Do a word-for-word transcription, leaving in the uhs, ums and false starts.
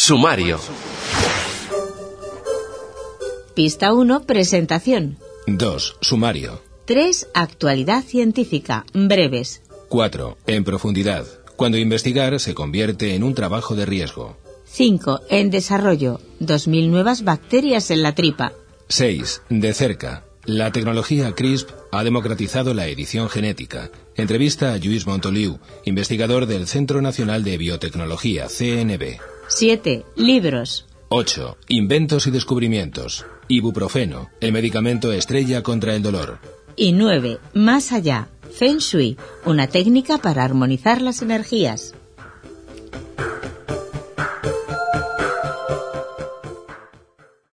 Sumario. Pista uno, presentación. dos. Sumario. tres. Actualidad científica, breves. cuatro. En profundidad, cuando investigar se convierte en un trabajo de riesgo. cinco. En desarrollo, dos mil nuevas bacterias en la tripa. seis. De cerca, la tecnología CRISP ha democratizado la edición genética. Entrevista a Lluís Montoliu, investigador del Centro Nacional de Biotecnología, C N B. siete. Libros. ocho. Inventos y descubrimientos. Ibuprofeno, el medicamento estrella contra el dolor. Y nueve. Más allá, Feng Shui, una técnica para armonizar las energías.